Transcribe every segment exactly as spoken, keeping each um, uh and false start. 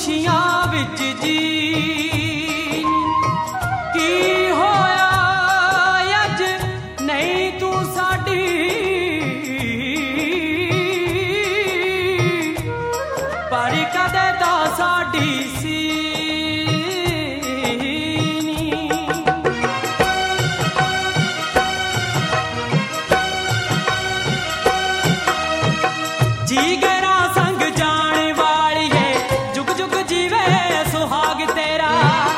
खुशियां विच जी की होया अज नहीं तू साडी पर कदे दा साडी सी जीगरा संग जाने वाली है जुग जुग जीवे सुहाग तेरा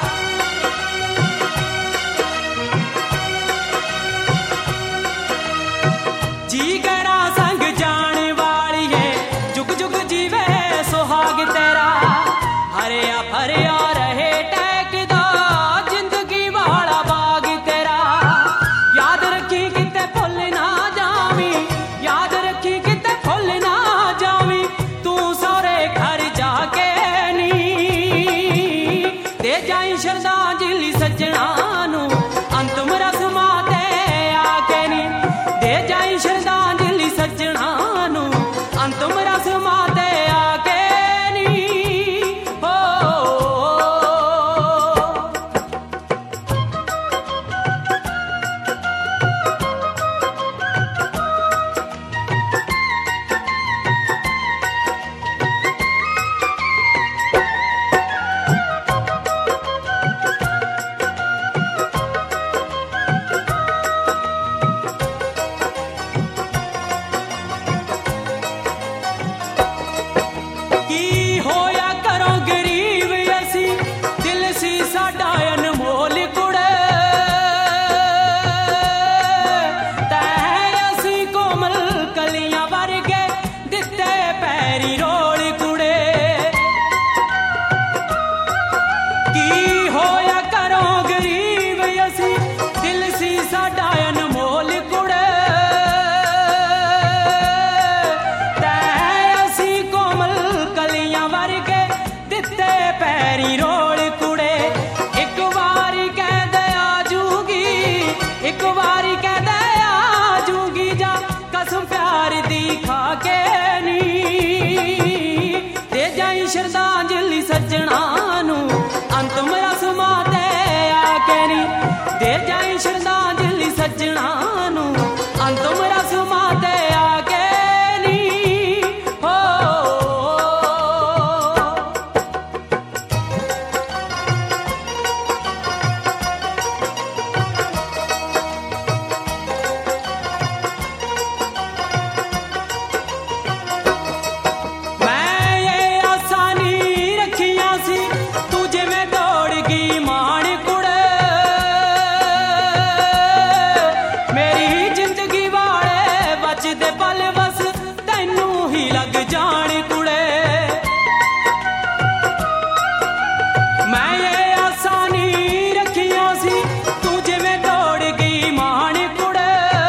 जीगरा संग जाने वाली है जुग जुग जीवे सुहाग तेरा हरिया भरिया रहे टैकदा जिंदगी वाला बाग तेरा याद रखी किते भुल ना जावी याद रखी किते भुल ना जावी तू सौरे घर जाके नी दे जाई श्रद्धांजलि सजना नू अंतिम रस्मां ते आके नी दे जाई श्रद्धांजलि सजना नू अंतिम रस्मां ते आके नी हो की होया करो गरीब असी दिल सी साडा अनमोल कुड़े तैं असी कोमल कलियां वर्गे दिते पैरी रोल कुड़े की होया करो गरीब असी दिल सी साडा अनमोल कुड़े तैं असी कोमल कलियां वर्गे दिते पैरी रोल कुड़े एक बारी कह दे आजूगी एक बारी कह दे आजूगी जा कसम प्यार दी खा के नी दे जाई श्रद्धांजलि सजना नू अंतिम रस्मां ते आके नी दे जाई श्रद्धांजलि सजना नू अंतिम रस्मां ते आके नी हो मैं ये आसानी रखियां सी तू जिवें दौड़ गई मान कुड़े मेरी जिंदगी वाले बचदे पल बस तैनू ही लग जान कुड़े मैं ये आसानी रखियां सी तू जिवें दौड़ गई मान कुड़े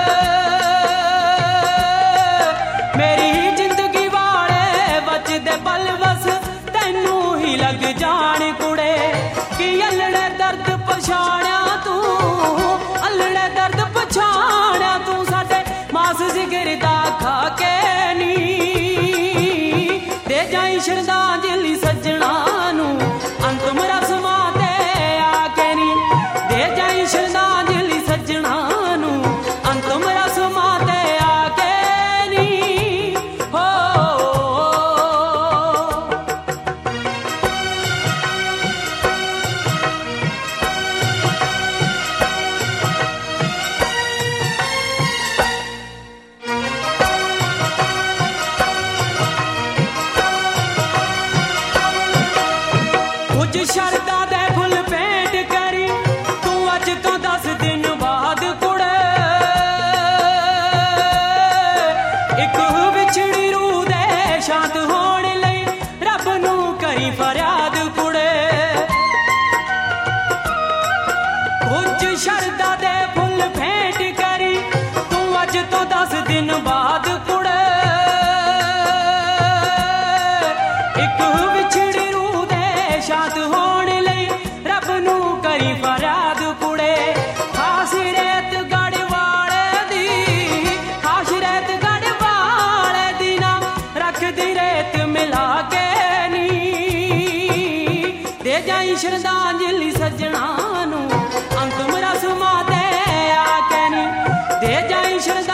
मेरी जिंदगी वाले बचदे पल बस तैनू ही लग जान कुड़े कि अल्लड़े दर्द पछाणिया तू अल्लड़े दर्द पछाणिया तू साडे मास जिगर दा खा के नी दे जाई श्रद्धांजलि सजना नू अंतिम रस्मां ते आके नी दे जाई श्रद्धांजलि सजना नू अंतिम रस्मां ते आके नी हो श्रद्धांजलि सज्जणा नू अंतिम रस्मां ते आके नी दे जाई श्रद्धा